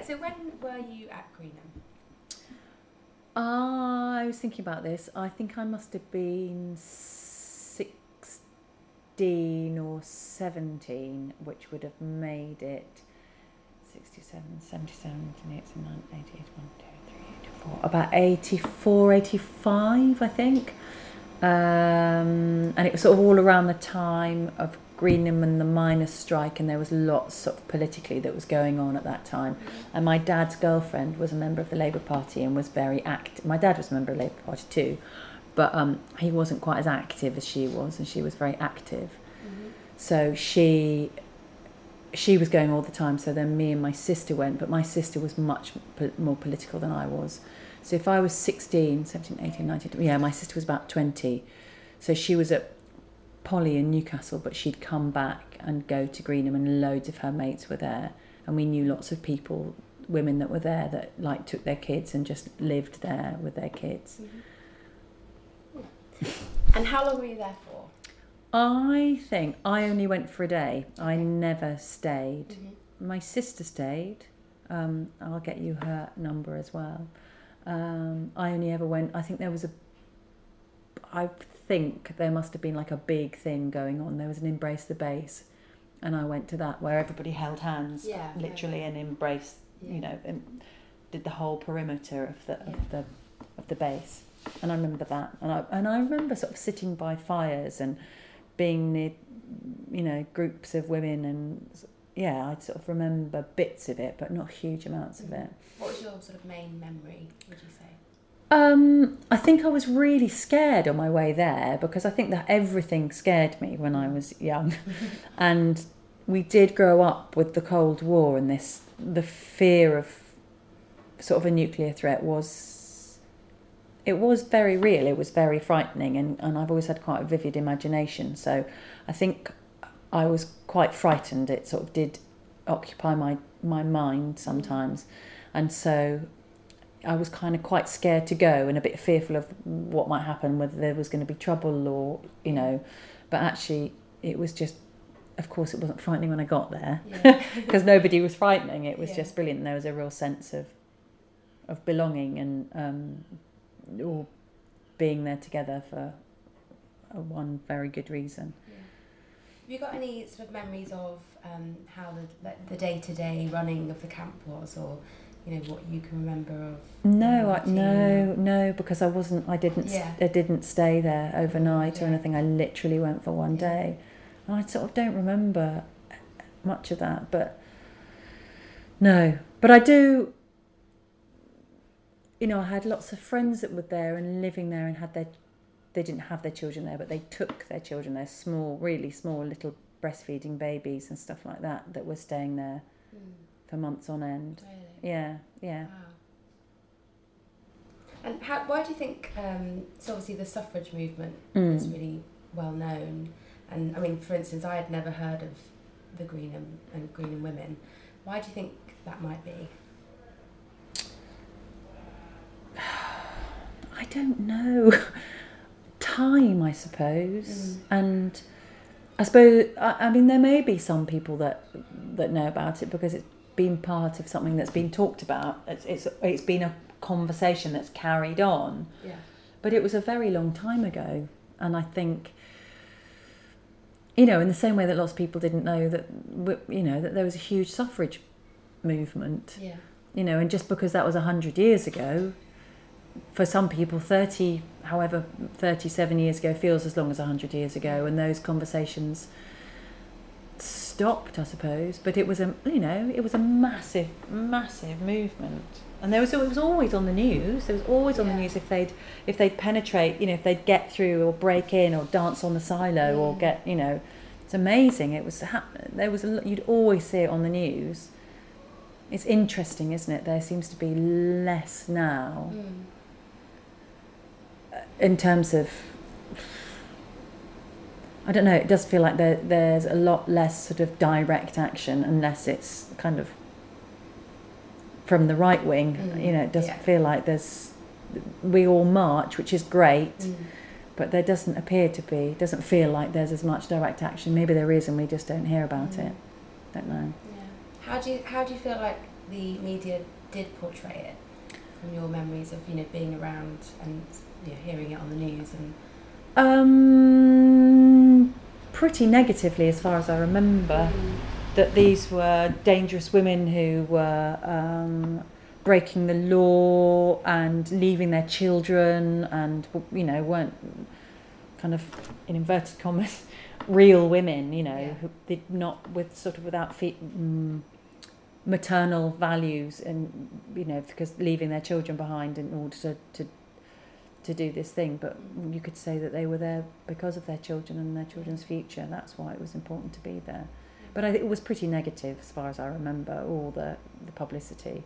So when were you at Greenham? I was thinking about this. I think I must have been 16 or 17, which would have made it 67, 77, 78, 79, 80, 81, 82, 83, 84. About 84, 85, I think. And it was sort of all around the time of Greenham and the miners' strike, and there was lots sort of politically that was going on at that time. And my dad's girlfriend was a member of the Labour Party and was very active. My dad was a member of the Labour Party too, but he wasn't quite as active as she was, and she was very active. So she was going all the time, so then me and my sister went, but my sister was much more political than I was. So if I was 16, 17, 18, 19, yeah, my sister was about 20. So she was at Polly in Newcastle, but she'd come back and go to Greenham, and loads of her mates were there. And we knew lots of people, women that were there that like took their kids and just lived there with their kids. And how long were you there for? I think I only went for a day. I never stayed. My sister stayed. I'll get you her number as well. I only ever went, I think there must have been like a big thing going on. There was an Embrace the Base, and I went to that where everybody held hands, literally, and embraced, and did the whole perimeter of the base. And I remember that, and I remember sort of sitting by fires and being near, groups of women, and I sort of remember bits of it, but not huge amounts of it. What was your sort of main memory, would you say? I think I was really scared on my way there, because I think that everything scared me when I was young. And we did grow up with the Cold War, and the fear of sort of a nuclear threat was very real. It was very frightening, and I've always had quite a vivid imagination. So I think I was quite frightened. It sort of did occupy my mind sometimes. And so I was kind of quite scared to go, and a bit fearful of what might happen, whether there was going to be trouble or, but actually it was just, of course it wasn't frightening when I got there, because nobody was frightening. It was just brilliant. There was a real sense of belonging and all being there together for one very good reason. Have you got any sort of memories of how the day-to-day running of the camp was, or what you can remember of? No, because I didn't stay there overnight or anything. I literally went for one day, and I sort of don't remember much of that. But I do. I had lots of friends that were there and living there, and they didn't have their children there, but they took their children there, small, really small little breastfeeding babies and stuff like that were staying there for months on end. Really? Yeah. Wow. And why do you think, so obviously the suffrage movement is really well known, and I mean, for instance, I had never heard of the Greenham and Greenham women. Why do you think that might be? I don't know. Time, I suppose. And I suppose, I mean, there may be some people that know about it because it's been part of something that's been talked about. It's been a conversation that's carried on. Yeah. But it was a very long time ago, and I think, in the same way that lots of people didn't know that that there was a huge suffrage movement. Yeah. And just because that was 100 years ago, for some people 37 years ago feels as long as 100 years ago, and those conversations stopped, I suppose. But it was a massive movement, and it was always on the news. There was always on the news if they'd penetrate, if they'd get through or break in or dance on the silo or get, it's amazing. It was you'd always see it on the news. It's interesting, isn't it? There seems to be less now. In terms of, I don't know, it does feel like there's a lot less sort of direct action, unless it's kind of from the right wing. It doesn't feel like we all march, which is great, but there doesn't feel like there's as much direct action. Maybe there is, and we just don't hear about it. Don't know. Yeah. How do you feel like the media did portray it from your memories of, you know, being around and, you know, hearing it on the news? And pretty negatively, as far as I remember, that these were dangerous women who were breaking the law and leaving their children, and, you know, weren't, kind of, in inverted commas, real women, you know, who did not, with sort of without maternal values, and, you know, because leaving their children behind in order to do this thing. But you could say that they were there because of their children and their children's future. That's why it was important to be there. But I think it was pretty negative, as far as I remember, all the publicity.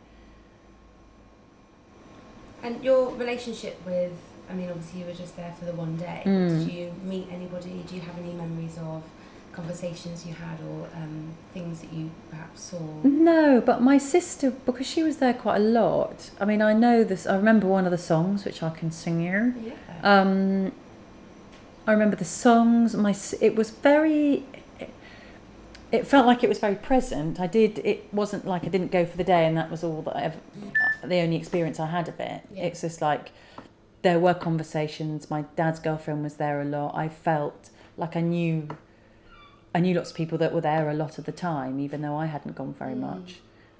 And your relationship with, I mean, obviously you were just there for the one day. Did you meet anybody? Do you have any memories of conversations you had, or things that you perhaps saw? No, but my sister, because she was there quite a lot, I mean, I know this, I remember one of the songs, which I can sing here. Yeah. I remember the songs. It was very, it felt like it was very present. It wasn't like I didn't go for the day and that was all that the only experience I had of it. Yeah. It's just like, there were conversations. My dad's girlfriend was there a lot. I felt like I knew lots of people that were there a lot of the time, even though I hadn't gone very much.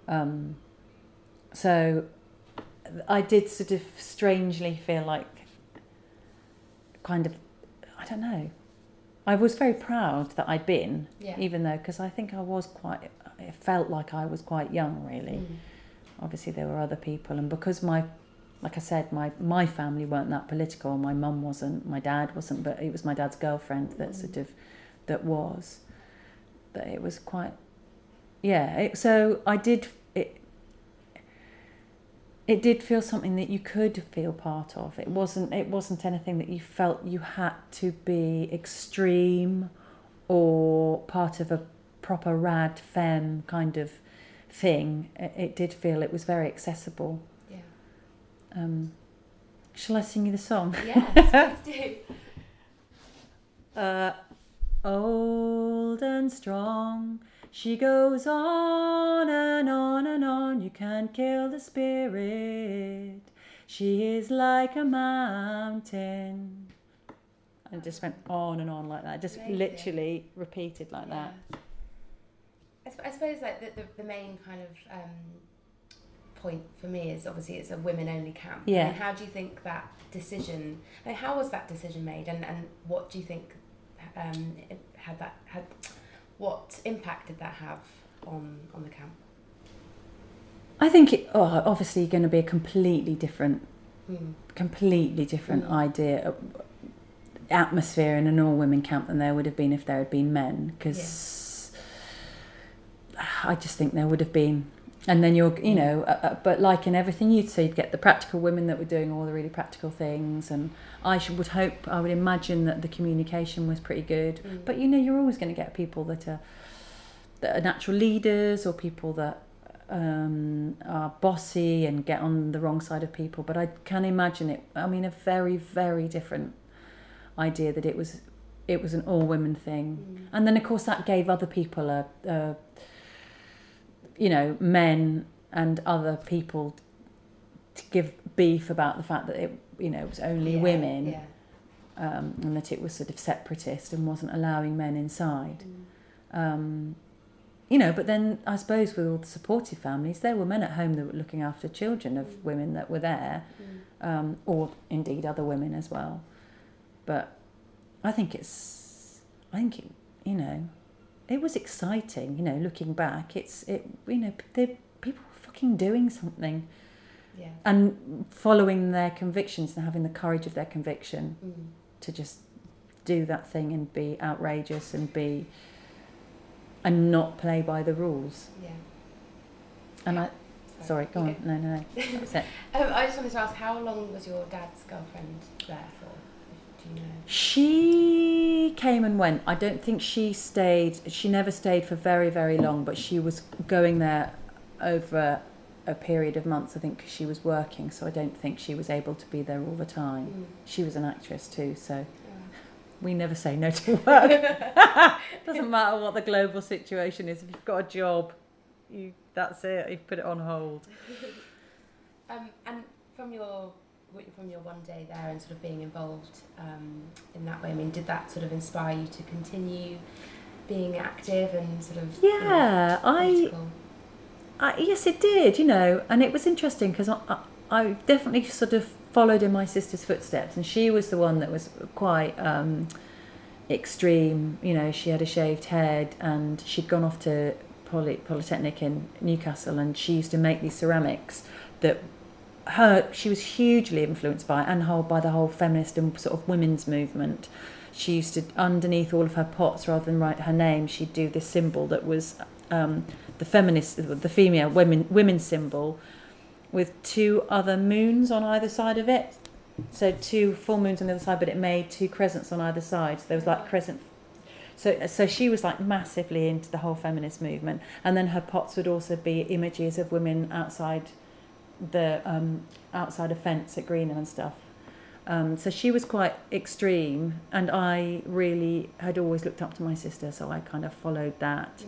So I did sort of strangely feel like, kind of, I don't know. I was very proud that I'd been, even though, because I think it felt like I was quite young, really. Obviously there were other people, and because like I said, my family weren't that political. My mum wasn't, my dad wasn't, but it was my dad's girlfriend that was. But it was quite, so I did, it did feel something that you could feel part of. It wasn't anything that you felt you had to be extreme or part of a proper rad femme kind of thing. It did feel it was very accessible. Shall I sing you the song? Yes, please do. Old and strong, she goes on and on and on. You can't kill the spirit. She is like a mountain. And just went on and on like that. Just literally repeated like that. I suppose like the main kind of point for me is, obviously it's a women-only camp. Yeah. I mean, how do you think that decision? I mean, how was that decision made, and what do you think what impact did that have on the camp? I think obviously going to be a completely different idea, atmosphere in an all-women camp than there would have been if there had been men, because I just think there would have been. And then but like in everything, you'd get the practical women that were doing all the really practical things, and I would imagine that the communication was pretty good. But you're always going to get people that are natural leaders, or people that are bossy and get on the wrong side of people. But I can imagine it. I mean, a very, very different idea that it was an all women thing, and then of course that gave other people men and other people to give beef about the fact that it was only women, and that it was sort of separatist and wasn't allowing men inside. But then I suppose with all the supportive families, there were men at home that were looking after children of women that were there, or indeed other women as well. But I think it was exciting, looking back. People were fucking doing something, and following their convictions and having the courage of their conviction to just do that thing and be outrageous and not play by the rules. And sorry, go on. No. That's it. I just wanted to ask, how long was your dad's girlfriend there for? Do you know? She came and went. I don't think she stayed. She never stayed for very, very long, but she was going there over a period of months, I think, because she was working, so I don't think she was able to be there all the time. She was an actress too, so we never say no to work. Doesn't matter what the global situation is. If you've got a job, that's it. You've put it on hold. And from your one day there and sort of being involved in that way, I mean, did that sort of inspire you to continue being active and sort of political? Yes, it did. And it was interesting because I definitely sort of followed in my sister's footsteps, and she was the one that was quite extreme. She had a shaved head, and she'd gone off to Polytechnic in Newcastle, and she used to make these ceramics that she was hugely influenced by, and by the whole feminist and sort of women's movement. She used to, underneath all of her pots, rather than write her name, she'd do this symbol that was the female women's symbol, with 2 other moons on either side of it. So 2 full moons on the other side, but it made 2 crescents on either side. So there was like crescent. So she was like massively into the whole feminist movement, and then her pots would also be images of women outside a fence at Greenham and stuff. So she was quite extreme, and I really had always looked up to my sister, so I kind of followed that.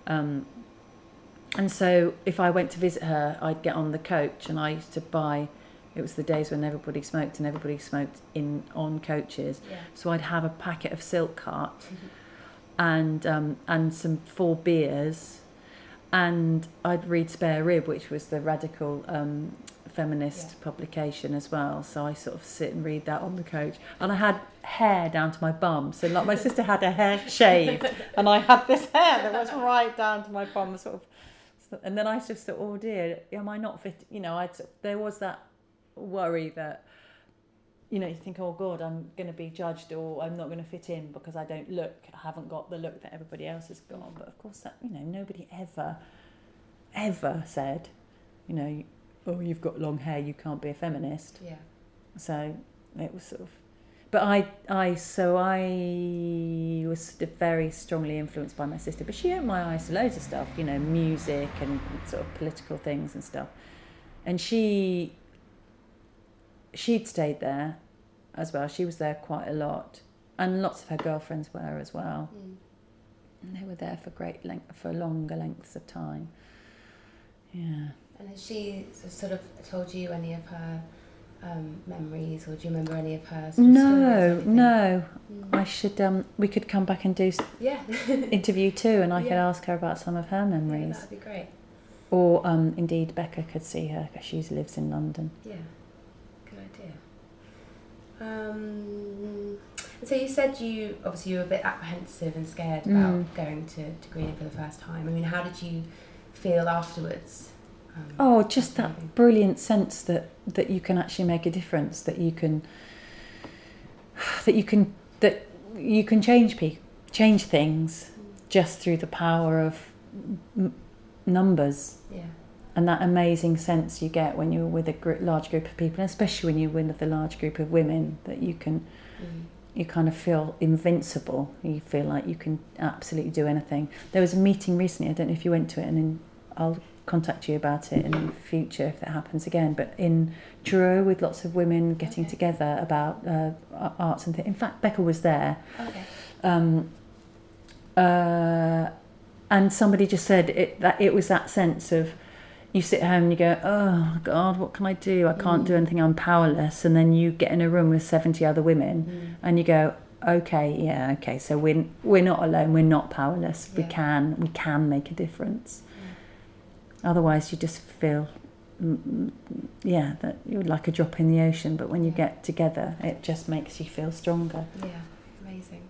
And so if I went to visit her, I'd get on the coach, and I used to buy. It was the days when everybody smoked, and everybody smoked on coaches. Yeah. So I'd have a packet of Silk Cart, and some 4 beers, and I'd read Spare Rib, which was the radical feminist publication as well. So I sort of sit and read that on the coach, and I had hair down to my bum. So like my sister had her hair shaved, and I had this hair that was right down to my bum, sort of. And then I just thought, oh dear, am I not fit? There was that worry that, you think, oh God, I'm going to be judged, or I'm not going to fit in because I haven't got the look that everybody else has got. But of course, that nobody ever said, oh, you've got long hair, you can't be a feminist. Yeah. So it was sort of. But I was sort of very strongly influenced by my sister. But she opened my eyes to loads of stuff, music and sort of political things and stuff. And she'd stayed there as well. She was there quite a lot, and lots of her girlfriends were as well. And they were there for longer lengths of time. Yeah. And has she sort of told you any of her memories, or do you remember any of her sort of stories? No. I should. We could come back and do interview 2, and I could ask her about some of her memories. Yeah, that'd be great. Or indeed, Becca could see her because she lives in London. Yeah, good idea. So you said you were a bit apprehensive and scared about going to Greenham for the first time. I mean, how did you feel afterwards? Just that brilliant sense that you can actually make a difference, that you can change things just through the power of numbers. Yeah. And that amazing sense you get when you're with a large group of people, and especially when you're with a large group of women, that you can you kind of feel invincible. You feel like you can absolutely do anything. There was a meeting recently, I don't know if you went to it, and I'll contact you about it in the future if that happens again, but in Truro, with lots of women getting together about arts and things. In fact, Becca was there. And somebody just said it was that sense of, you sit home and you go, oh God, what can I do? I can't do anything, I'm powerless. And then you get in a room with 70 other women and you go, okay, so we're not alone, we're not powerless. We can make a difference. Otherwise, you just feel, that you're like a drop in the ocean. But when you get together, it just makes you feel stronger. Yeah, amazing.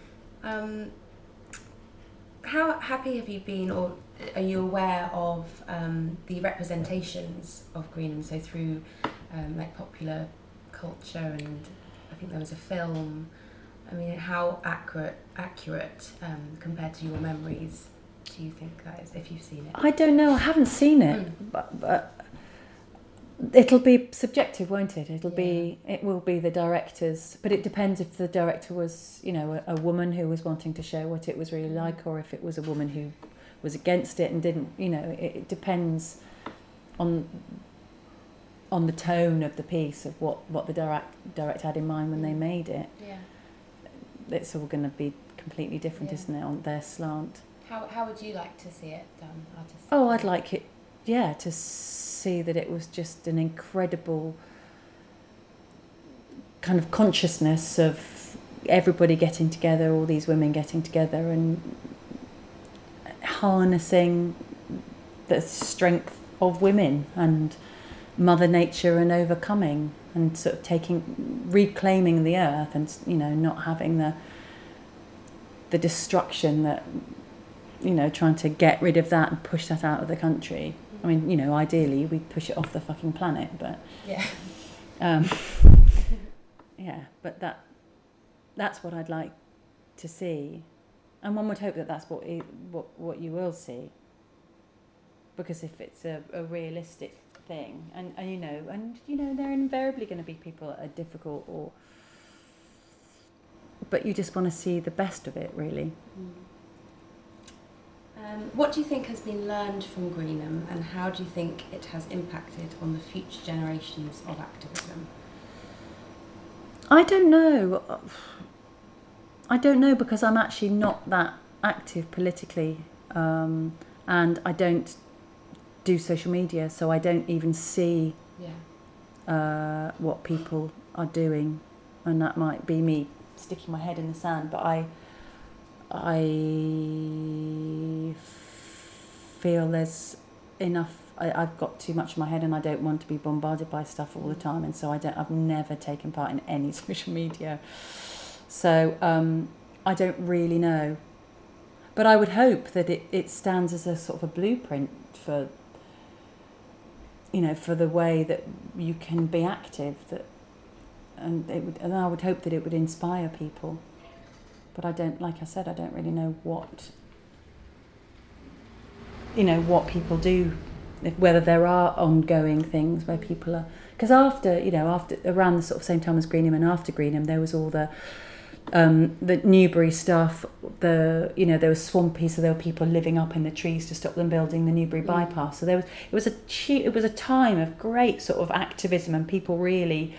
How happy have you been, or are you aware of the representations of Greenham? So through like popular culture, and I think there was a film. I mean, how accurate compared to your memories do you think that is, if you've seen it? I don't know. I haven't seen it, but it'll be subjective, won't it? It will be the director's, but it depends if the director was, a woman who was wanting to show what it was really like, or if it was a woman who was against it and didn't. It depends on the tone of the piece, of what the director had in mind when they made it. Yeah, it's all going to be completely different, isn't it, on their slant. How would you like to see it done artistically? Oh, I'd like it, to see that it was just an incredible kind of consciousness of everybody getting together, all these women getting together and harnessing the strength of women and Mother Nature and overcoming and sort of reclaiming the earth and, not having the destruction that, trying to get rid of that and push that out of the country. I mean, ideally we'd push it off the fucking planet, but but that's what I'd like to see, and one would hope that that's what you will see, because if it's a realistic thing, and there are invariably going to be people that are difficult, but you just want to see the best of it, really. What do you think has been learned from Greenham, and how do you think it has impacted on the future generations of activism? I don't know because I'm actually not that active politically, and I don't do social media, so I don't even see what people are doing, and that might be me sticking my head in the sand, but I feel there's enough. I've got too much in my head, and I don't want to be bombarded by stuff all the time, and so I've never taken part in any social media, so I don't really know, but I would hope that it stands as a sort of a blueprint for for the way that you can be active, and I would hope that it would inspire people. But I don't really know what people do, whether there are ongoing things where people are, because after around the sort of same time as Greenham and after Greenham, there was all the Newbury stuff. There was swampy, so there were people living up in the trees to stop them building the Newbury bypass. So it was a time of great sort of activism and people really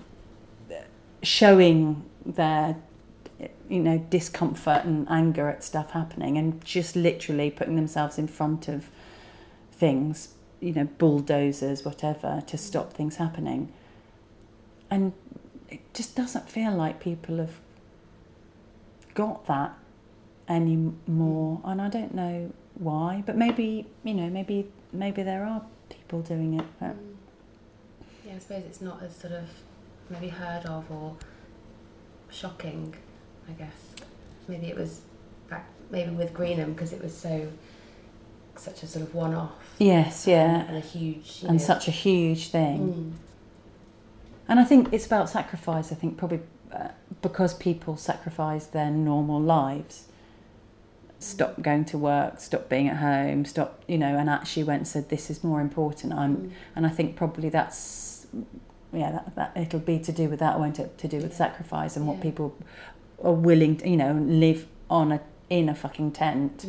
showing their discomfort and anger at stuff happening, and just literally putting themselves in front of things, bulldozers, whatever, to stop things happening. And it just doesn't feel like people have got that anymore, and I don't know why, but maybe there are people doing it, but I suppose it's not as sort of maybe heard of or shocking, I guess. Maybe it was back with Greenham, because it was such a sort of one-off. Yes, yeah. And a huge... And such a huge thing. And I think it's about sacrifice. I think probably because people sacrifice their normal lives, stop going to work, stop being at home, and actually went and said, this is more important. And I think probably that's... that it'll be to do with that, won't it? To do with sacrifice and what people are willing to, live in a fucking tent,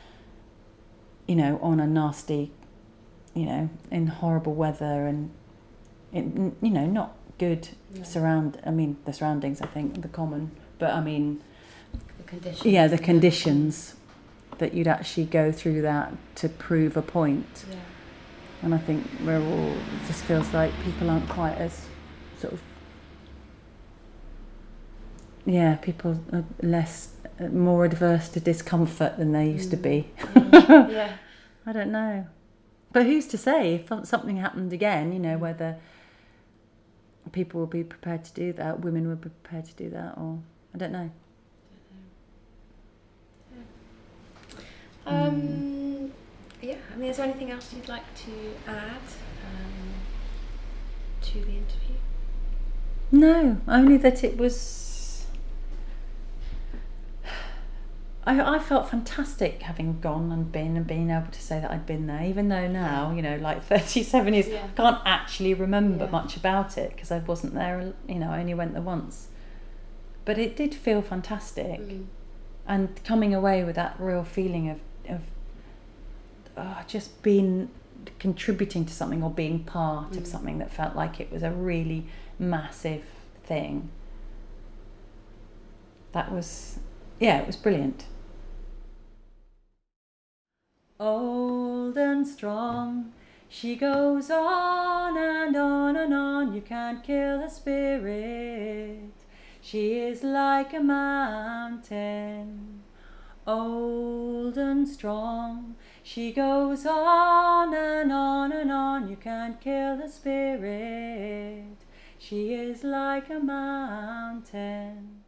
on a nasty, in horrible weather and, not good the surroundings, I think, the common, but I mean, the conditions. Yeah, the conditions that you'd actually go through that to prove a point. Yeah. And I think it just feels like people aren't quite as sort of, people are more adverse to discomfort than they used to be. Yeah. I don't know. But who's to say if something happened again, whether people will be prepared to do that, women will be prepared to do that, or I don't know. Is there anything else you'd like to add to the interview? No, only that it was... I felt fantastic having gone and being able to say that I'd been there, even though now, 37 years, I can't actually remember much about it because I wasn't there, I only went there once. But it did feel fantastic. And coming away with that real feeling of just being contributing to something or being part of something that felt like it was a really massive thing. That was, it was brilliant. Old and strong, she goes on and on and on. You can't kill her spirit. She is like a mountain. Old and strong, she goes on and on and on. You can't kill her spirit. She is like a mountain.